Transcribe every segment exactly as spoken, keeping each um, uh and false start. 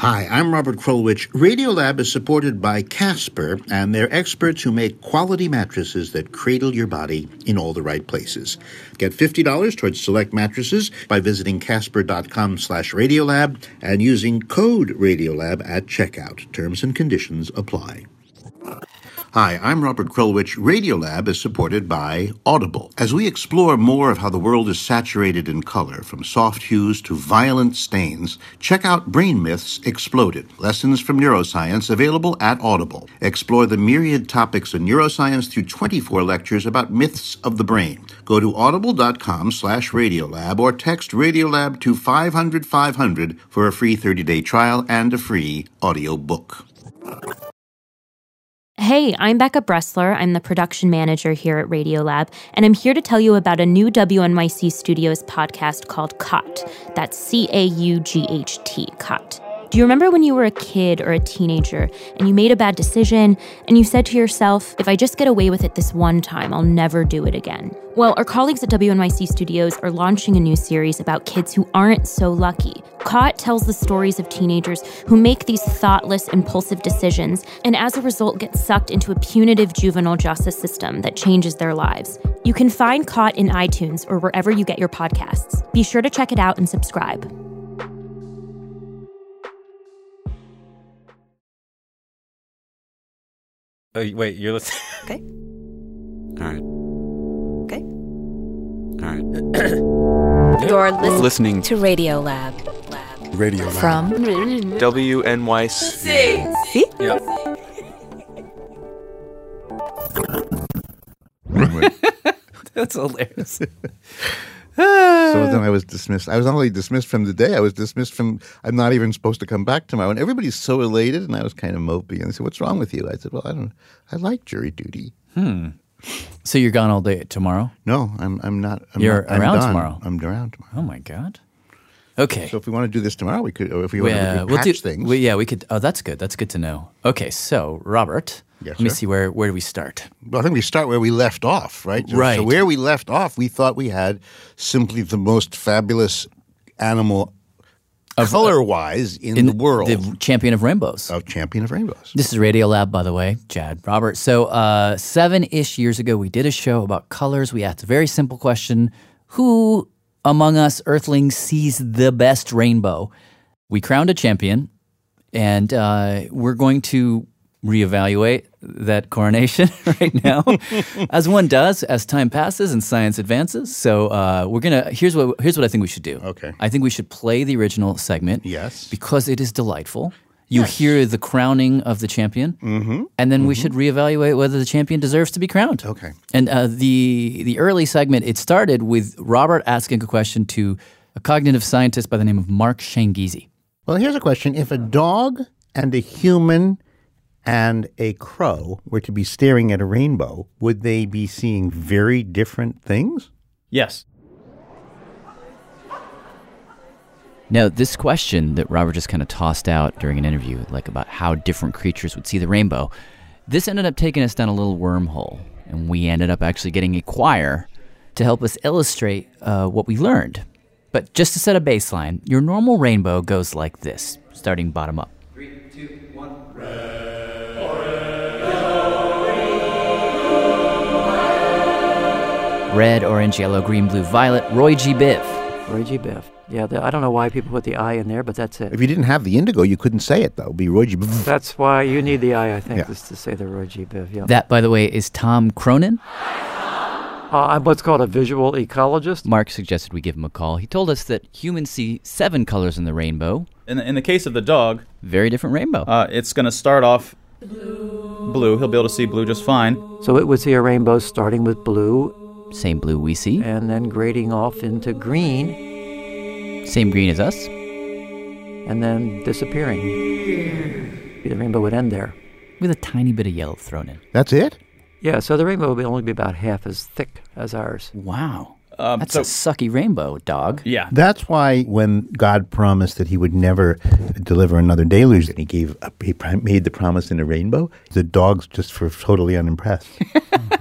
Hi, I'm Robert Krulwich. Radiolab is supported by Casper, and they're experts who make quality mattresses that cradle your body in all the right places. Get fifty dollars towards select mattresses by visiting casper.com slash Radiolab and using code Radiolab at checkout. Terms and conditions apply. Hi, I'm Robert Krulwich. Radiolab is supported by Audible. As we explore more of how the world is saturated in color, from soft hues to violent stains, check out Brain Myths Exploded, Lessons from Neuroscience, available at Audible. Explore the myriad topics of neuroscience through twenty-four lectures about myths of the brain. Go to audible.com slash Radiolab or text Radiolab to five hundred five hundred for a free thirty-day trial and a free audiobook. Hey, I'm Becca Bressler. I'm the production manager here at Radiolab, and I'm here to tell you about a new W N Y C Studios podcast called Caught. That's C A U G H T, Caught. Do you remember when you were a kid or a teenager and you made a bad decision and you said to yourself, if I just get away with it this one time, I'll never do it again? Well, our colleagues at W N Y C Studios are launching a new series about kids who aren't so lucky. Caught tells the stories of teenagers who make these thoughtless, impulsive decisions and as a result get sucked into a punitive juvenile justice system that changes their lives. You can find Caught in iTunes or wherever you get your podcasts. Be sure to check it out and subscribe. Oh, wait, you're listening? Okay. All right. Okay. All right. You're listening, listening to Radiolab. Radiolab. From W N Y C. See? Yep. That's hilarious. So then I was dismissed. I was not only dismissed from the day, I was dismissed from, I'm not even supposed to come back tomorrow. And everybody's so elated, and I was kind of mopey. And they said, what's wrong with you? I said, well, I don't, I like jury duty. Hmm. So you're gone all day tomorrow? No, I'm I'm not. I'm You're not, I'm around done. tomorrow? I'm around tomorrow. Oh, my God. Okay. So if we want to do this tomorrow, we could, or if we want Yeah, to we'll patch do, things. we, yeah, we could. Oh, that's good. That's good to know. Okay, so, Robert, Yes, let me sir. see, where, where do we start? Well, I think we start where we left off, right? So, Right. So where we left off, we thought we had simply the most fabulous animal, Of- color-wise, in, the world. The champion of rainbows. Of Champion of Rainbows. This is Radiolab, by the way, Jad, Robert. So uh, seven-ish years ago, we did a show about colors. We asked a very simple question: who among us Earthlings sees the best rainbow? We crowned a champion, and uh, we're going to reevaluate that coronation right now, as one does as time passes and science advances. So uh, we're gonna. Here's what. Here's what I think we should do. Okay. I think we should play the original segment. Yes. Because it is delightful. You Yes. hear the crowning of the champion, mm-hmm. and then mm-hmm. we should reevaluate whether the champion deserves to be crowned. Okay. And uh, the the early segment, it started with Robert asking a question to a cognitive scientist by the name of Mark Shangizi. Well, here's a question. If a dog and a human and a crow were to be staring at a rainbow, would they be seeing very different things? Yes. Now, this question that Robert just kind of tossed out during an interview, like about how different creatures would see the rainbow, this ended up taking us down a little wormhole, and we ended up actually getting a choir to help us illustrate uh, what we learned. But just to set a baseline, your normal rainbow goes like this, starting bottom up. Three, two, one. Red, orange, yellow, green, blue, violet, Roy G. Biv. Roy G. Biv. Yeah, the, I don't know why people put the I in there, but that's it. If you didn't have the indigo, you couldn't say it, though. It'd be Roy G. That's why you need the I, I think, Yeah. is to say the Roy G. Biv. Yeah. That, by the way, is Tom Cronin. Uh, I'm what's called a visual ecologist. Mark suggested we give him a call. He told us that humans see seven colors in the rainbow. In the, in the case of the dog, Very different rainbow. uh, it's going to start off blue. Blue. He'll be able to see blue just fine. So it would see a rainbow starting with blue Same blue we see. and then grading off into green Same green as us. and then disappearing. The rainbow would end there. With a tiny bit of yellow thrown in. That's it? Yeah, so the rainbow would only be about half as thick as ours. Wow. Um, That's so, a sucky rainbow, dog. yeah. That's why when God promised that he would never deliver another deluge, and he gave a, he pr- made the promise in a rainbow, the dogs just were totally unimpressed.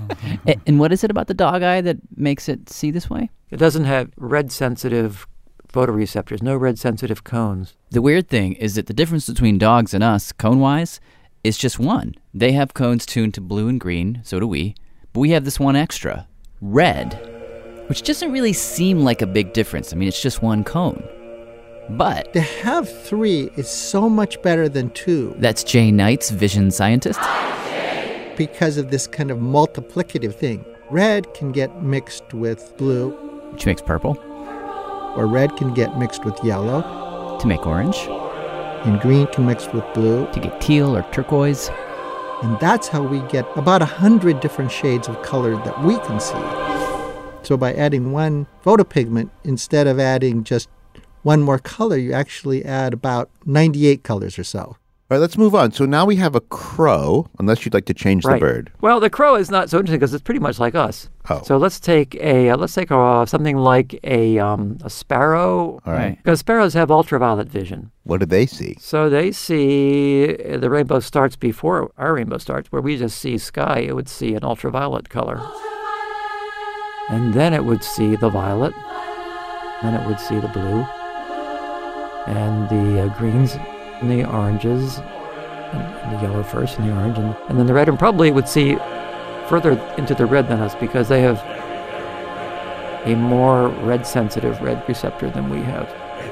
A- And what is it about the dog eye that makes it see this way? It doesn't have red sensitive photoreceptors, no red-sensitive cones. The weird thing is that the difference between dogs and us, cone-wise, is just one. They have cones tuned to blue and green, so do we, but we have this one extra, red, which doesn't really seem like a big difference. I mean, it's just one cone. But to have three is so much better than two. That's Jay Knight's vision scientist. Because of this kind of multiplicative thing. Red can get mixed with blue. Which makes purple. Or red can get mixed with yellow. To make orange. And green can mix with blue. To get teal or turquoise. And that's how we get about a hundred different shades of color that we can see. So by adding one photopigment, instead of adding just one more color, you actually add about ninety-eight colors or so. All right, let's move on. So now we have a crow, unless you'd like to change right. the bird. Well, the crow is not so interesting because it's pretty much like us. Oh. So let's take a uh, let's take a, something like a um, a sparrow. All right. Because sparrows have ultraviolet vision. What do they see? So they see the rainbow starts before our rainbow starts, where we just see sky. It would see an ultraviolet color, and then it would see the violet, then it would see the blue. And the uh, greens and the oranges, and, and the yellow first and the orange, and, and then the red, and probably would see further into the red than us because they have a more red-sensitive red receptor than we have.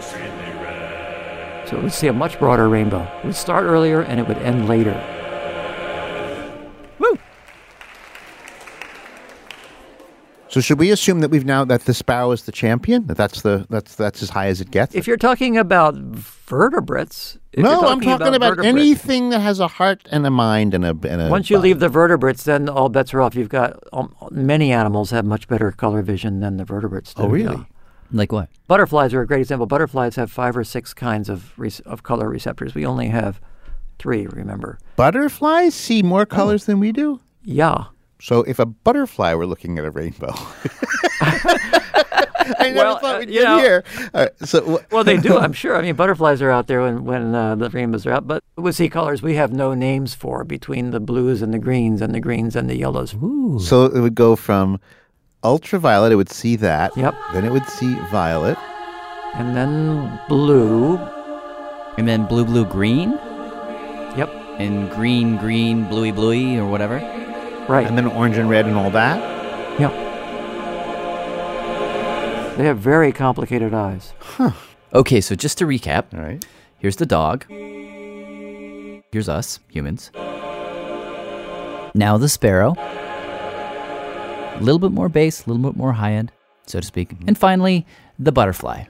So it would see a much broader rainbow. It would start earlier and it would end later. Woo! So should we assume that we've now that the sparrow is the champion? That that's the that's that's as high as it gets? If you're talking about vertebrates, if no, you're I'm talking about, about anything that has a heart and a mind and a. And a Once you body. leave the vertebrates, then all bets are off. You've got um, many animals have much better color vision than the vertebrates do. Oh, really? Yeah. Like what? Butterflies are a great example. Butterflies have five or six kinds of re- of color receptors. We only have three. Remember? Butterflies see more colors oh. than we do. Yeah. So if a butterfly were looking at a rainbow, I never well, thought we'd uh, get know, here. All right, so well, they do, I'm sure. I mean, butterflies are out there when when uh, the rainbows are out. But we see colors we have no names for between the blues and the greens and the greens and the yellows. Ooh. So it would go from ultraviolet. It would see that. Yep. Then it would see violet. And then blue. And then blue, blue, green. Yep. And green, green, bluey, bluey, or whatever. Right. And then orange and red and all that? Yeah. They have very complicated eyes. Huh. Okay, so just to recap. All right. Here's the dog. Here's us, humans. Now the sparrow. A little bit more base, a little bit more high-end, so to speak. Mm-hmm. And finally, the butterfly.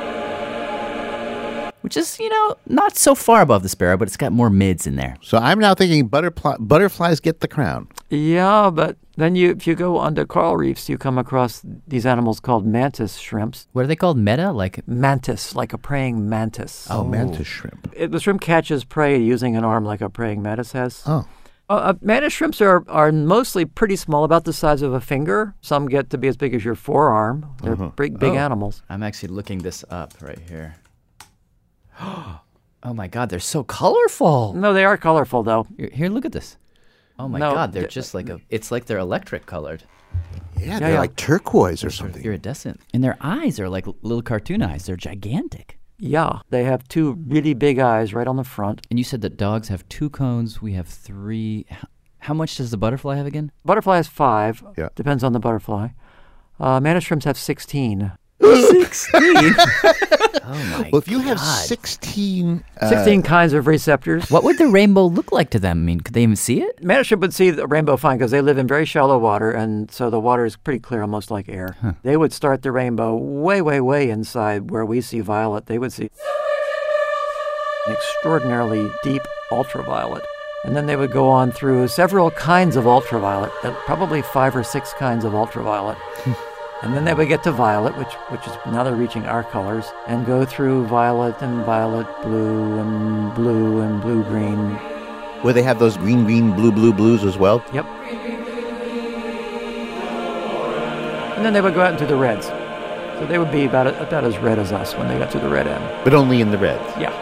Which is, you know, not so far above the sparrow, but it's got more mids in there. So I'm now thinking butterfly, butterflies get the crown. Yeah, but then you, if you go onto coral reefs, you come across these animals called mantis shrimps. What are they called? Meta? Like mantis, like a praying mantis. Oh, oh. Mantis shrimp. It, the shrimp catches prey using an arm like a praying mantis has. Oh. Uh, uh, mantis shrimps are, are mostly pretty small, about the size of a finger. Some get to be as big as your forearm. They're uh-huh. big, big oh. animals. I'm actually looking this up right here. Oh my God, they're so colorful. No, they are colorful though. Here, here look at this. Oh my no, God, they're th- just like a, it's like they're electric colored. Yeah, they're yeah. like turquoise or something. Iridescent. And their eyes are like little cartoon eyes. They're gigantic. Yeah, they have two really big eyes right on the front. And you said that dogs have two cones. We have three. How much does the butterfly have again? Butterfly has five. Yeah. Depends on the butterfly. Uh, mantis shrimps have sixteen. sixteen? Oh my Well, if you God. have sixteen... Uh, sixteen kinds of receptors. What would the rainbow look like to them? I mean, could they even see it? Mantis shrimp would see the rainbow fine because they live in very shallow water, and so the water is pretty clear, almost like air. Huh. They would start the rainbow way, way, way inside where we see violet. They would see an extraordinarily deep ultraviolet. And then they would go on through several kinds of ultraviolet, probably five or six kinds of ultraviolet. And then they would get to violet, which which is now they're reaching our colors, and go through violet and violet blue and blue and blue green. Where they have those green, green, blue, blue, blues as well? Yep. And then they would go out into the reds. So they would be about about as red as us when they got to the red end. But only in the reds? Yeah.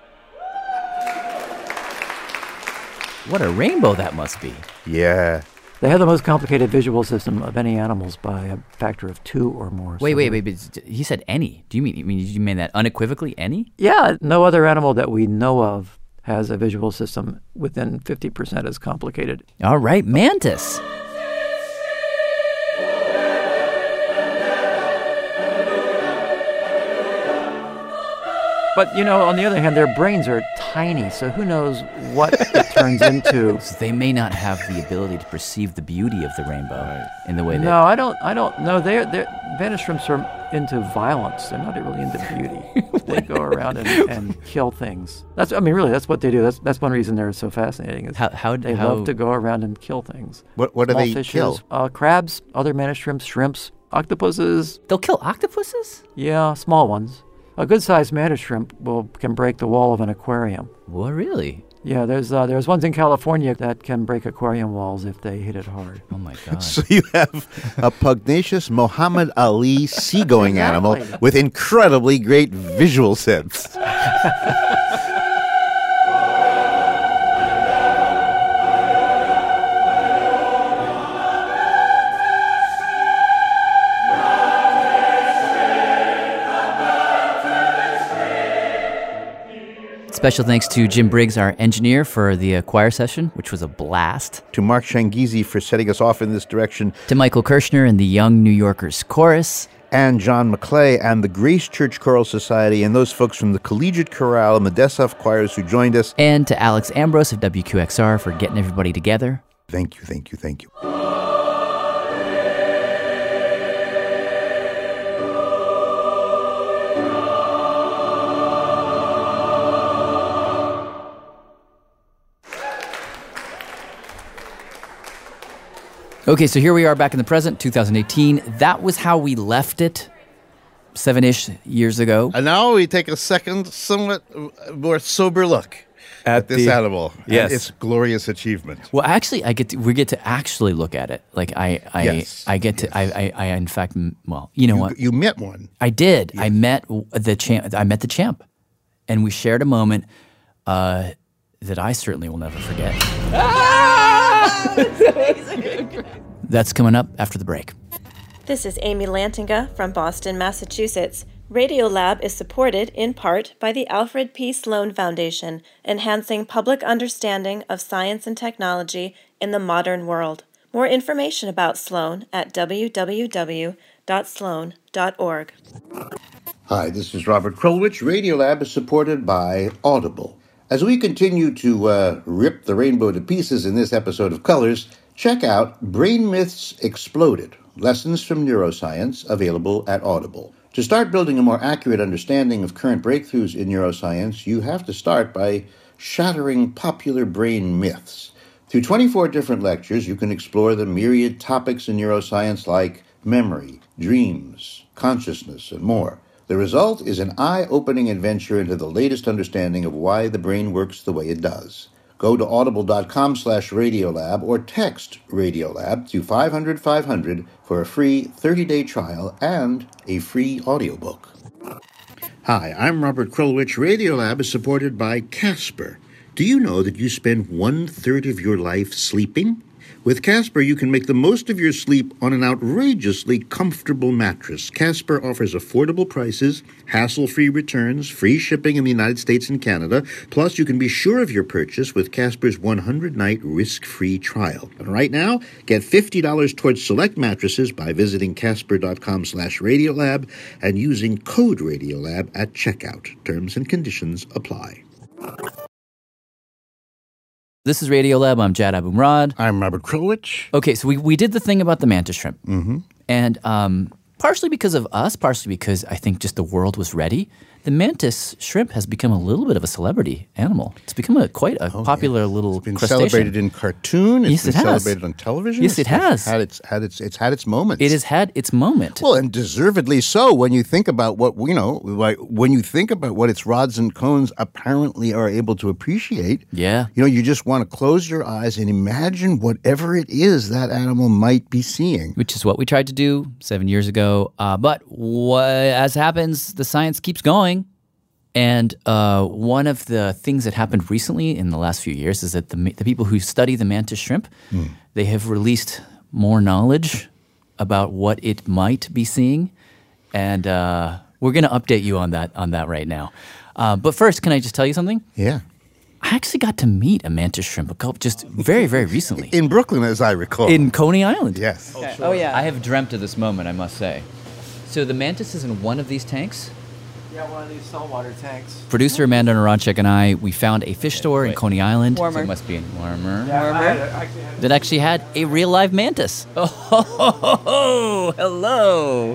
What a rainbow that must be. Yeah. They have the most complicated visual system of any animals by a factor of two or more. Wait, So wait, they're- wait. But he said any. Do you mean? You mean you mean that unequivocally? Any? Yeah, no other animal that we know of has a visual system within fifty percent as complicated. All right, mantis. But, you know, on the other hand, their brains are tiny, so who knows what it turns into. So they may not have the ability to perceive the beauty of the rainbow in the way that. No, I don't. I don't. No, they're they're Vanish shrimps are into violence. They're not really into beauty. They go around and, and kill things. That's. I mean, really, that's what they do. That's that's one reason they're so fascinating. Is How- how- they how- love to go around and kill things. What what do Small they fishes, kill? Uh, crabs, other mantis shrimps, shrimps, octopuses. They'll kill octopuses? Yeah, small ones. A good-sized mantis shrimp will can break the wall of an aquarium. What, really? Yeah, there's uh, there's ones in California that can break aquarium walls if they hit it hard. Oh, my God. So you have a pugnacious Muhammad Ali seagoing animal Exactly. with incredibly great visual sense. Special thanks to Jim Briggs, our engineer, for the uh, choir session, which was a blast. To Mark Shangizi for setting us off in this direction. To Michael Kirshner and the Young New Yorkers Chorus. And John McClay and the Grace Church Choral Society and those folks from the Collegiate Chorale and the Dessaf choirs who joined us. And to Alex Ambrose of W Q X R for getting everybody together. Thank you, thank you, thank you. Okay, so here we are back in the present, two thousand eighteen. That was how we left it seven-ish years ago. And now we take a second, somewhat more sober look at this the- animal Yes. and its glorious achievement. Well, actually, I get to, we get to actually look at it. Like I, I, Yes, I get to, I, I, I, in fact, m- well, you know You, what? you met one. I did. I met w- the champ. I met the champ, and we shared a moment uh, that I certainly will never forget. That's coming up after the break. This is Amy Lantinga from Boston, Massachusetts. Radiolab is supported in part by the Alfred P. Sloan Foundation, enhancing public understanding of science and technology in the modern world. More information about Sloan at w w w dot sloan dot org. Hi, this is Robert Krulwich. Radiolab is supported by Audible. As we continue to uh, rip the rainbow to pieces in this episode of Colors, check out Brain Myths Exploded, Lessons from Neuroscience, available at Audible. To start building a more accurate understanding of current breakthroughs in neuroscience, you have to start by shattering popular brain myths. Through twenty-four different lectures, you can explore the myriad topics in neuroscience like memory, dreams, consciousness, and more. The result is an eye-opening adventure into the latest understanding of why the brain works the way it does. Go to audible.com slash Radiolab or text Radiolab to five hundred five hundred for a free thirty-day trial and a free audiobook. Hi, I'm Robert Krulwich. Radiolab is supported by Casper. Do you know that you spend one-third of your life sleeping? With Casper, you can make the most of your sleep on an outrageously comfortable mattress. Casper offers affordable prices, hassle-free returns, free shipping in the United States and Canada. Plus, you can be sure of your purchase with Casper's one hundred night risk-free trial. And right now, get fifty dollars towards select mattresses by visiting casper.com slash Radiolab and using code Radiolab at checkout. Terms and conditions apply. This is Radiolab. I'm Jad Abumrad. I'm Robert Krulwich. Okay, so we, we did the thing about the mantis shrimp. Mm-hmm. And um, partially because of us, partially because I think just the world was ready, the mantis shrimp has become a little bit of a celebrity animal. It's become a quite a Oh, popular yeah. little It's been crustacean. celebrated in cartoon. It's Yes, been it has. celebrated on television. Yes, it It's has. Had its had its it's had its moments. It has had its moment. Well, and deservedly so when you think about what you know, like when you think about what its rods and cones apparently are able to appreciate. Yeah. You know, you just want to close your eyes and imagine whatever it is that animal might be seeing. Which is what we tried to do seven years ago. Uh, but what, as happens, the science keeps going. And uh, one of the things that happened recently in the last few years is that the, the people who study the mantis shrimp, mm. they have released more knowledge about what it might be seeing. And uh, we're going to update you on that on that right now. Uh, but first, can I just tell you something? Yeah. I actually got to meet a mantis shrimp a couple, just very, very recently. In Brooklyn, as I recall. In Coney Island. Yes. Oh, sure. Oh, yeah. I have dreamt of this moment, I must say. So the mantis is in one of these tanks? Yeah, one of these saltwater tanks. Producer Amanda Naranchek and I, we found a fish store in Coney Island. Warmer. So it must be warmer. Yeah, warmer. I had a, actually had a that actually had a real live mantis. Oh, ho, ho, ho, ho. Hello.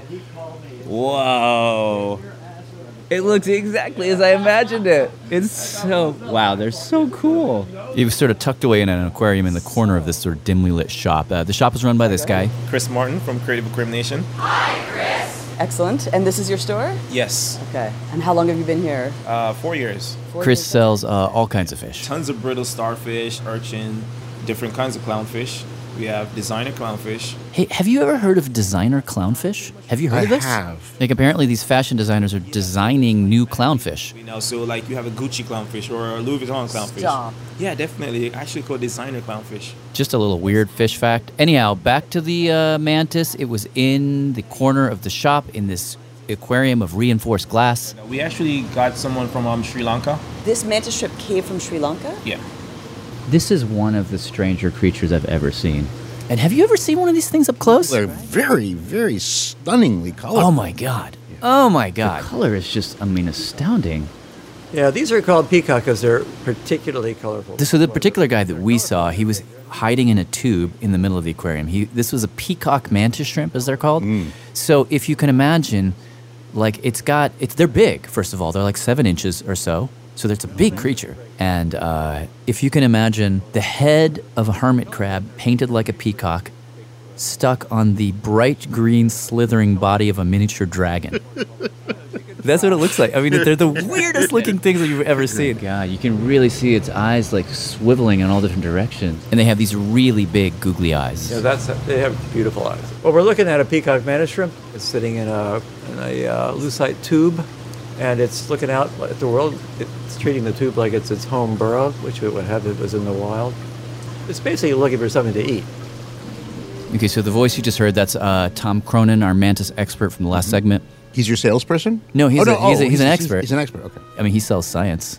Whoa. It looks exactly as I imagined it. It's so, wow, they're so cool. It was sort of tucked away in an aquarium in the corner of this sort of dimly lit shop. Uh, the shop is run by this guy. Chris Martin from Creative Aquarium Nation. Hi, Chris. Excellent. And this is your store? Yes. Okay. And how long have you been here? Uh, four years. Four Chris years. sells uh, all kinds of fish. Tons of brittle starfish, urchin, different kinds of clownfish. We have designer clownfish. Hey, have you ever heard of designer clownfish? Have you heard I of this? I have. Like, apparently these fashion designers are designing new clownfish. You know, so like you have a Gucci clownfish or a Louis Vuitton clownfish. Stop. Yeah, definitely. Actually called designer clownfish. Just a little weird fish fact. Anyhow, back to the uh, mantis. It was in the corner of the shop in this aquarium of reinforced glass. We actually got someone from um, Sri Lanka. This mantis shrimp came from Sri Lanka? Yeah. This is one of the stranger creatures I've ever seen. And have you ever seen one of these things up close? They're very, very stunningly colorful. Oh my God. Oh my God. The color is just, I mean, astounding. Yeah, these are called peacock because they're particularly colorful. So the particular guy that we saw, he was hiding in a tube in the middle of the aquarium. He, this was a peacock mantis shrimp, as they're called. Mm. So if you can imagine, like it's got, it's they're big, first of all. They're like seven inches or so. So it's a big creature. And uh, if you can imagine the head of a hermit crab painted like a peacock stuck on the bright green slithering body of a miniature dragon. That's what it looks like. I mean, they're the weirdest looking things that you've ever seen. God, you can really see its eyes like swiveling in all different directions. And they have these really big googly eyes. Yeah, that's they have beautiful eyes. Well, we're looking at a peacock mantis shrimp. It's sitting in a in a uh, lucite tube, and it's looking out at the world. It's treating the tube like it's its home burrow, which it would have if it was in the wild. It's basically looking for something to eat. Okay, so the voice you just heard, that's uh, Tom Cronin, our mantis expert from the last mm-hmm. segment. He's your salesperson? No, he's, oh, no. A, he's, oh, a, he's, he's an a, expert. He's an expert, okay. I mean, he sells science.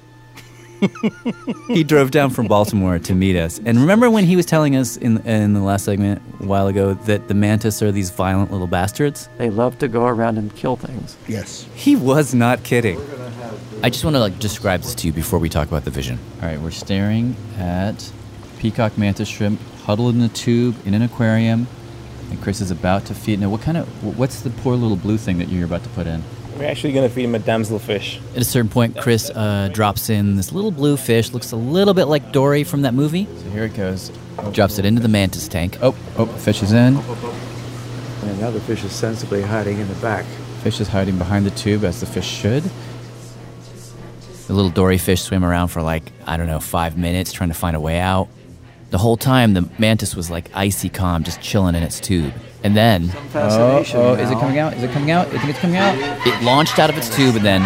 He drove down from Baltimore to meet us. And remember when he was telling us in in the last segment a while ago that the mantis are these violent little bastards? They love to go around and kill things. Yes. He was not kidding. I just want to like describe this to you before we talk about the vision. All right, we're staring at peacock mantis shrimp huddled in a tube in an aquarium. And Chris is about to feed. Now, what kind of, what's the poor little blue thing that you're about to put in? We're actually going to feed him a damselfish. At a certain point, Chris uh, drops in this little blue fish. Looks a little bit like Dory from that movie. So here it goes. Oh, drops it into the mantis tank. Oh, oh, fish is in. And now the fish is sensibly hiding in the back. Fish is hiding behind the tube, as the fish should. The little Dory fish swim around for like, I don't know, five minutes trying to find a way out. The whole time, the mantis was like icy calm, just chilling in its tube. And then, oh, oh, is it coming out? Is it coming out? You think it's coming out? It launched out of its tube and then,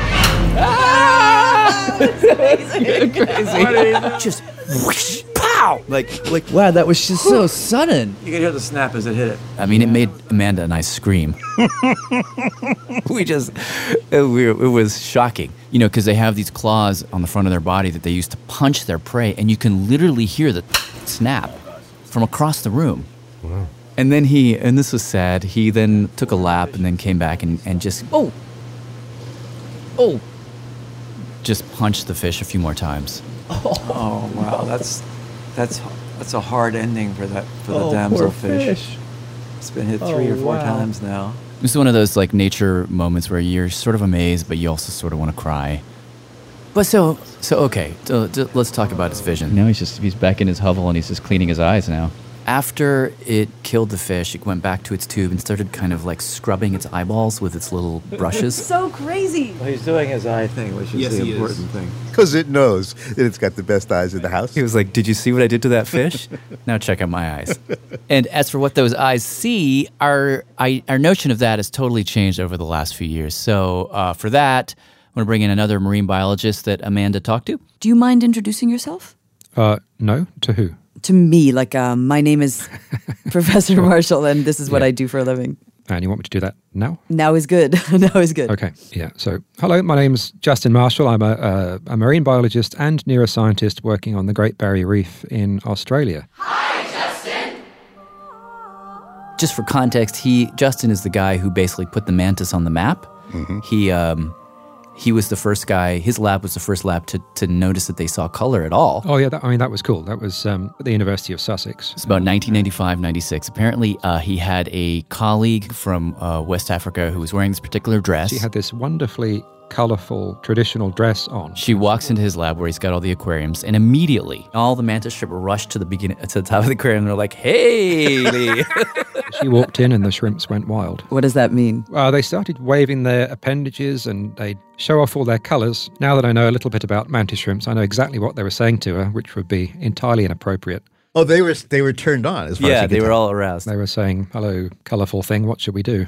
ah! Crazy. Crazy. Just whoosh, pow! Like, like, wow, that was just so sudden. You could hear the snap as it hit it. I mean, it made Amanda and I scream. we just, it, we, it was shocking. You know, because they have these claws on the front of their body that they use to punch their prey, and you can literally hear the snap from across the room. Wow. And then he, and this was sad, he then took a lap and then came back and, and just, oh, oh, just punched the fish a few more times. Oh, wow, that's that's that's a hard ending for that for the oh, damselfish. It's been hit three oh, or four wow. times now. This is one of those like nature moments where you're sort of amazed, but you also sort of want to cry. But so, so okay, so, so let's talk about his vision. Now he's just, he's back in his hovel and he's just cleaning his eyes now. After it killed the fish, it went back to its tube and started kind of like scrubbing its eyeballs with its little brushes. So crazy. Well, he's doing his eye thing, which is yes, the important is. thing. Because it knows that it's got the best eyes in the house. He was like, did you see what I did to that fish? Now check out my eyes. And as for what those eyes see, our I, our notion of that has totally changed over the last few years. So uh, for that, Want to bring in another marine biologist that Amanda talked to? Do you mind introducing yourself? Uh, no, to who? To me, like um, my name is Professor Marshall, and this is what Yeah. I do for a living. And you want me to do that now? Now is good. Now is good. Okay, yeah. So, hello, my name's Justin Marshall. I'm a, a, a marine biologist and neuroscientist working on the Great Barrier Reef in Australia. Just for context, he Justin is the guy who basically put the mantis on the map. Mm-hmm. He um, he was the first guy. His lab was the first lab to to notice that they saw color at all. Oh, yeah, that, I mean, that was cool. That was um, at the University of Sussex. It's about nineteen ninety-five, ninety-six. Apparently, uh, he had a colleague from uh, West Africa who was wearing this particular dress. She had this wonderfully colourful traditional dress on. She walks into his lab where he's got all the aquariums, and immediately all the mantis shrimp rush to the beginning, to the top of the aquarium, and they're like, "Hey!" Lee." She walked in and the shrimps went wild. What does that mean? Uh, they started waving their appendages and they'd show off all their colours. Now that I know a little bit about mantis shrimps, I know exactly what they were saying to her, which would be entirely inappropriate. Oh, they were they were turned on as far as Yeah, you they could were tell. all aroused. They were saying, hello, colourful thing, what should we do?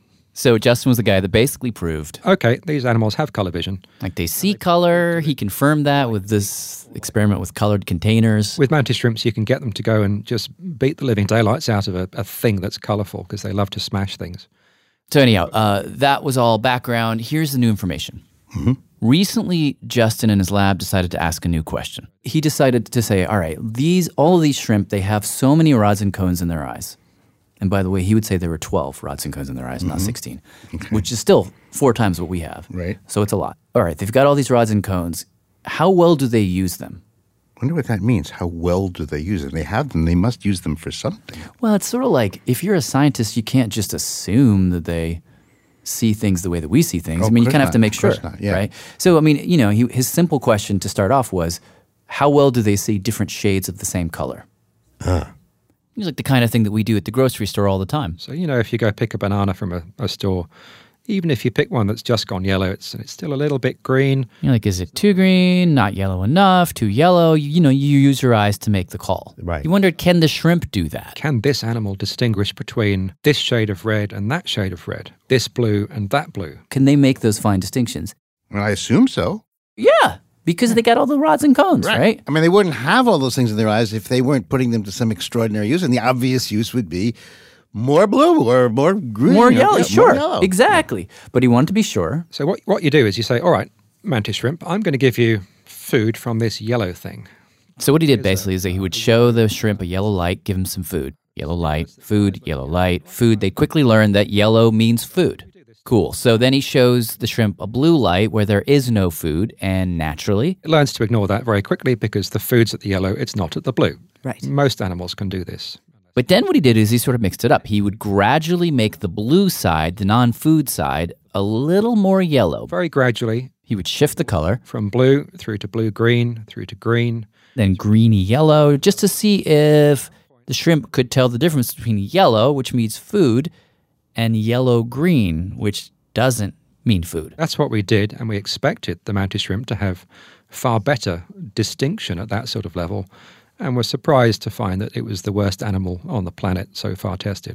So Justin was the guy that basically proved, Okay, these animals have colour vision. like, they see color. He confirmed that with this experiment with colored containers. With mantis shrimps, you can get them to go and just beat the living daylights out of a, a thing that's colourful because they love to smash things. So anyhow, uh, that was all background. Here's the new information. Mm-hmm. Recently, Justin and his lab decided to ask a new question. He decided to say, all right, these all of these shrimp, they have so many rods and cones in their eyes. And by the way, he would say there were twelve rods and cones in their eyes, not sixteen, which is still four times what we have. Right. So it's a lot. All right, they've got all these rods and cones. How well do they use them? I wonder what that means. How well do they use it? They have them. They must use them for something. Well, it's sort of like if you're a scientist, you can't just assume that they see things the way that we see things. Oh, I mean, you of kind of course have to not. make Of sure, course not, yeah. right? So, I mean, you know, he, his simple question to start off was, how well do they see different shades of the same color? Uh. It's like the kind of thing that we do at the grocery store all the time. So, you know, if you go pick a banana from a, a store, even if you pick one that's just gone yellow, it's it's still a little bit green. You're like, is it too green, not yellow enough, too yellow? You, you know, you use your eyes to make the call. Right. You wondered, can the shrimp do that? Can this animal distinguish between this shade of red and that shade of red, this blue and that blue? Can they make those fine distinctions? Well, I assume so. Yeah, because they got all the rods and cones, right? I mean, they wouldn't have all those things in their eyes if they weren't putting them to some extraordinary use. And the obvious use would be more blue or more green. More or- yellow, yeah, sure. More yellow. Exactly. But he wanted to be sure. So what what you do is you say, all right, mantis shrimp, I'm going to give you food from this yellow thing. So what he did basically is that he would show the shrimp a yellow light, give him some food. Yellow light, food, yellow light, food. They quickly learn that yellow means food. Cool. So then he shows the shrimp a blue light where there is no food, and naturally, It learns to ignore that very quickly because the food's at the yellow, it's not at the blue. Right. Most animals can do this. but then what he did is he sort of mixed it up. He would gradually make the blue side, the non-food side, a little more yellow. Very gradually, He would shift the color, from blue through to blue-green, through to green. then greeny yellow, just to see if the shrimp could tell the difference between yellow, which means food, and yellow-green, which doesn't mean food. That's what we did, and we expected the mantis shrimp to have far better distinction at that sort of level, and were surprised to find that it was the worst animal on the planet so far tested.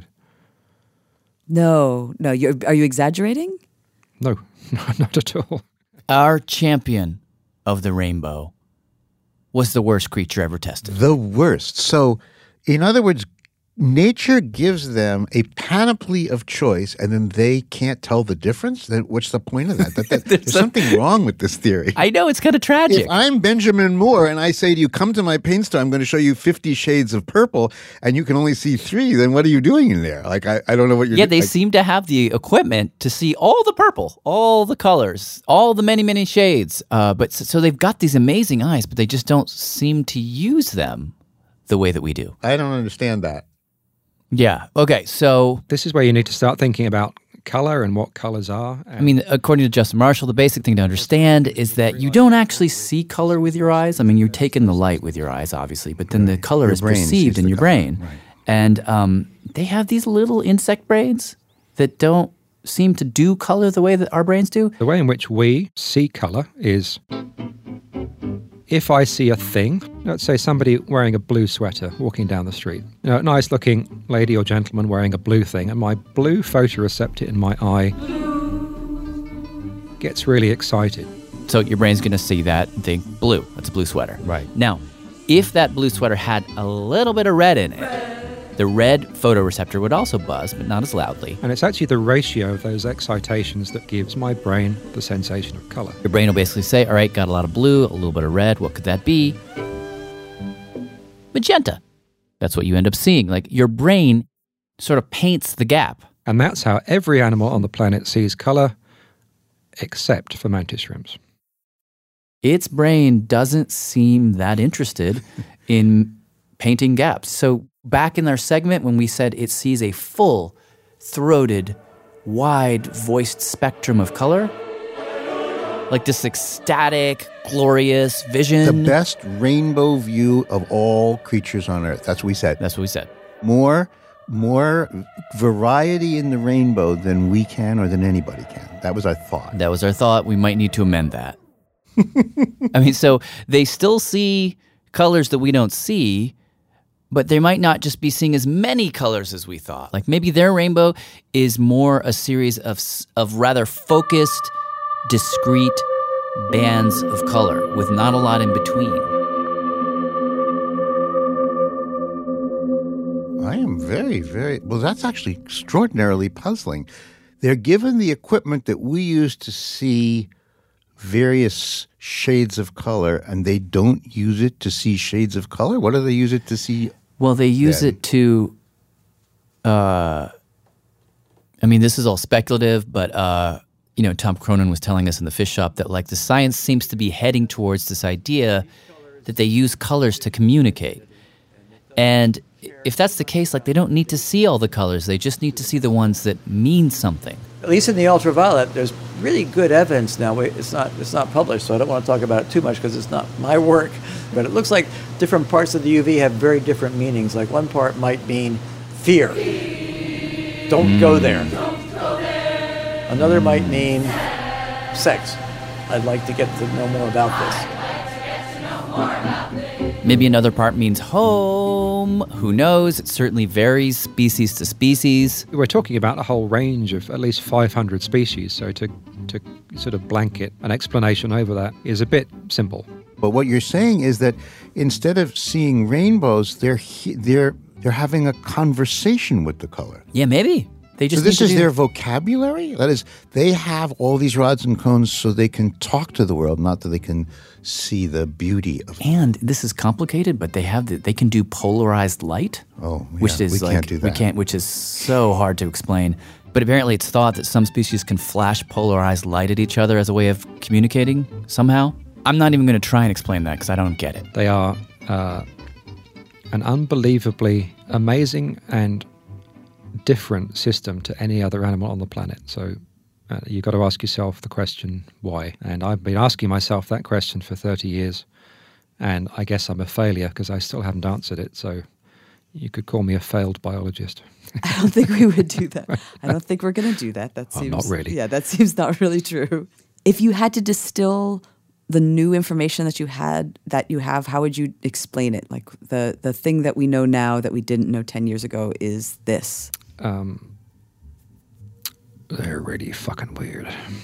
No, no. You're, are you exaggerating? No, not at all. Our champion of the rainbow was the worst creature ever tested. The worst. So, in other words, nature gives them a panoply of choice, and then they can't tell the difference? Then what's the point of that? that, that there's something wrong with this theory. I know, it's kind of tragic. If I'm Benjamin Moore and I say to you, come to my paint store, I'm going to show you fifty shades of purple, and you can only see three, then what are you doing in there? Like, I, I don't know what you're Yeah, doing. they seem to have the equipment to see all the purple, all the colors, all the many, many shades. Uh, but so, so they've got these amazing eyes, but they just don't seem to use them the way that we do. I don't understand that. Yeah. Okay. So, This is where you need to start thinking about color and what colors are. I mean, according to Justin Marshall, the basic thing to understand is that you don't actually see color with your eyes. I mean, you're taking the light with your eyes, obviously, but then the color Your is brain sees perceived in the your color. brain. Right. And um, they have these little insect brains that don't seem to do color the way that our brains do. The way in which we see color is if I see a thing, let's say somebody wearing a blue sweater walking down the street, you know, a nice looking lady or gentleman wearing a blue thing, and my blue photoreceptor in my eye gets really excited. So your brain's going to see that and think, blue, that's a blue sweater. Right. Now, if that blue sweater had a little bit of red in it, the red photoreceptor would also buzz, but not as loudly. And it's actually the ratio of those excitations that gives my brain the sensation of color. Your brain will basically say, all right, got a lot of blue, a little bit of red, what could that be? Magenta. That's what you end up seeing. Like your brain sort of paints the gap. And that's how every animal on the planet sees color, except for mantis shrimps. Its brain doesn't seem that interested in painting gaps. So back in our segment when we said it sees a full, throated, wide-voiced spectrum of color, like this ecstatic, glorious vision. The best rainbow view of all creatures on Earth. That's what we said. That's what we said. More, more variety in the rainbow than we can or than anybody can. That was our thought. That was our thought. We might need to amend that. I mean, so they still see colors that we don't see, but they might not just be seeing as many colors as we thought. Like maybe their rainbow is more a series of of rather focused, discrete bands of color with not a lot in between. I am very, very... Well, that's actually extraordinarily puzzling. They're given the equipment that we use to see various shades of color, and they don't use it to see shades of color? What do they use it to see? Well, they use then? it to, uh, I mean, this is all speculative, but, uh, you know, Tom Cronin was telling us in the fish shop that, like, the science seems to be heading towards this idea that they use colors to communicate. And if that's the case, like, they don't need to see all the colors. They just need to see the ones that mean something. At least in the ultraviolet, there's really good evidence now. It's not it's not published, so I don't want to talk about it too much because it's not my work. But it looks like different parts of the U V have very different meanings. Like one part might mean fear. Don't mm. go there. Another might mean sex. I'd like to get to know more about this. Maybe another part means home. Who knows? It certainly varies species to species. We're talking about a whole range of at least five hundred species, so to, to sort of blanket an explanation over that is a bit simple. But what you're saying is that instead of seeing rainbows, they're they're they're having a conversation with the color. Yeah, maybe. They just so this is do... their vocabulary? That is, they have all these rods and cones so they can talk to the world, not that they can see the beauty of it. And this is complicated, but they have the, they can do polarized light. Oh, yeah, which is we like, can't do that. We can't, which is so hard to explain. But apparently it's thought that some species can flash polarized light at each other as a way of communicating somehow. I'm not even going to try and explain that because I don't get it. They are uh, an unbelievably amazing and different system to any other animal on the planet. So uh, you've got to ask yourself the question, why? And I've been asking myself that question for thirty years, and I guess I'm a failure because I still haven't answered it. So you could call me a failed biologist. I don't think we would do that. I don't think we're going to do that. That seems oh, not really. Yeah, that seems not really true. If you had to distill the new information that you had, that you have, how would you explain it? Like the, the thing that we know now that we didn't know ten years ago is this. Um, they're really fucking weird.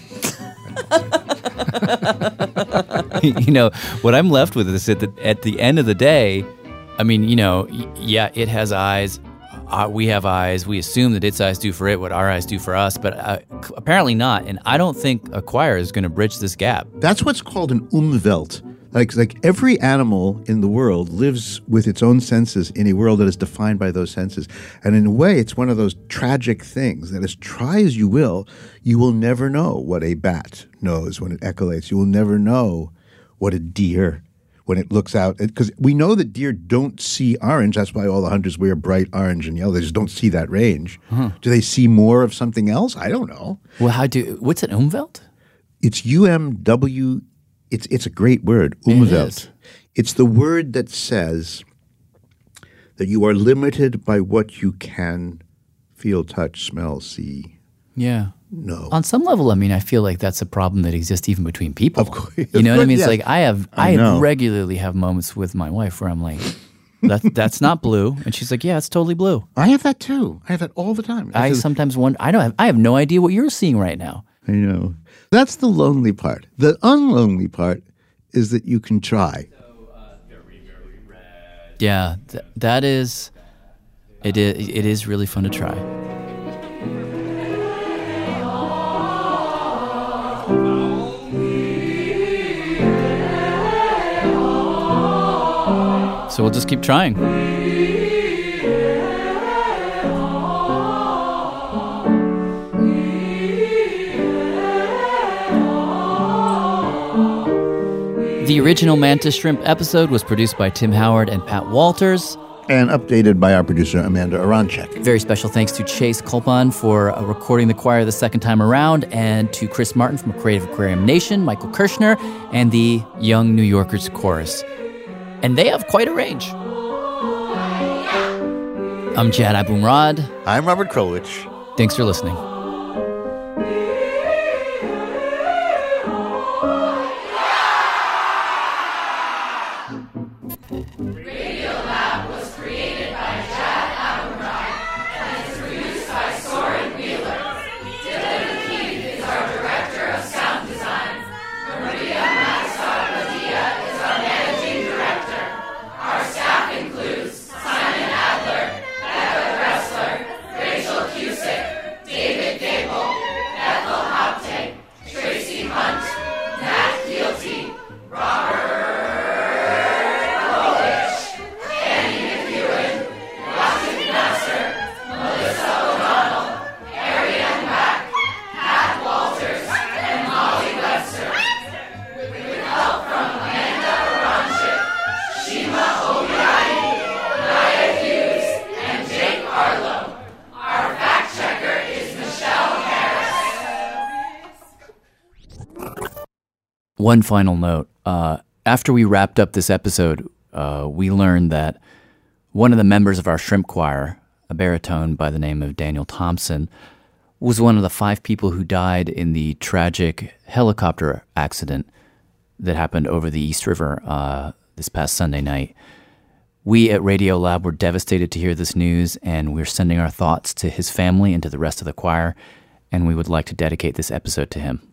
You know, what I'm left with is that at the end of the day, I mean, you know, yeah, it has eyes. Uh, we have eyes. We assume that its eyes do for it what our eyes do for us, but uh, apparently not. And I don't think Acquire is going to bridge this gap. That's what's called an Umwelt. Like, like every animal in the world lives with its own senses in a world that is defined by those senses. And in a way, it's one of those tragic things that as try as you will, you will never know what a bat knows when it echolates. You will never know what a deer, when it looks out. Because we know that deer don't see orange. That's why all the hunters wear bright orange and yellow. They just don't see that range. Uh-huh. Do they see more of something else? I don't know. Well, how do, what's an Umwelt? It's U M W. It's it's a great word, Umwelt. It it's the word that says that you are limited by what you can feel, touch, smell, see. Yeah. No. On some level, I mean, I feel like that's a problem that exists even between people. Of course. You know what I mean? It's Yeah. like I have, I, I know. regularly have moments with my wife where I'm like, that, that's not blue. And she's like, yeah, it's totally blue. I have that too. I have that all the time. I It's a- sometimes wonder, I don't have, I have no idea what you're seeing right now. I know. That's the lonely part. The unlonely part is that you can try. Yeah, th- that is, it is, it is really fun to try. So we'll just keep trying. The original Mantis Shrimp episode was produced by Tim Howard and Pat Walters. And updated by our producer, Amanda Aronchek. Very special thanks to Chase Kulpan for uh, recording the choir the second time around, and to Chris Martin from Creative Aquarium Nation, Michael Kirshner, and the Young New Yorkers Chorus. And they have quite a range. I'm Jad Abumrad. I'm Robert Krulwich. Thanks for listening. One final note. Uh, after we wrapped up this episode, uh, we learned that one of the members of our shrimp choir, a baritone by the name of Daniel Thompson, was one of the five people who died in the tragic helicopter accident that happened over the East River uh, this past Sunday night. We at Radiolab were devastated to hear this news, and we're sending our thoughts to his family and to the rest of the choir, and we would like to dedicate this episode to him.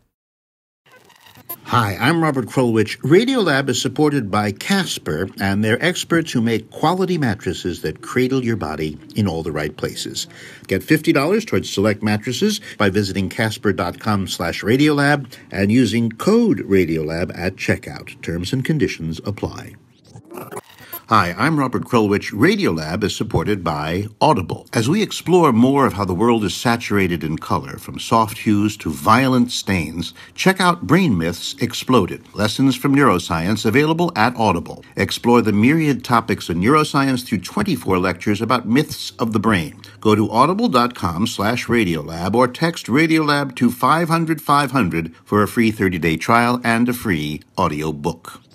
Hi, I'm Robert Krulwich. Radiolab is supported by Casper, and they're experts who make quality mattresses that cradle your body in all the right places. Get fifty dollars towards select mattresses by visiting casper.com slash Radiolab and using code Radiolab at checkout. Terms and conditions apply. Hi, I'm Robert Krulwich. Radiolab is supported by Audible. As we explore more of how the world is saturated in color, from soft hues to violent stains, check out Brain Myths Exploded, Lessons from Neuroscience, available at Audible. Explore the myriad topics of neuroscience through twenty-four lectures about myths of the brain. Go to audible.com slash Radiolab or text Radiolab to five hundred five hundred for a free thirty-day trial and a free audiobook.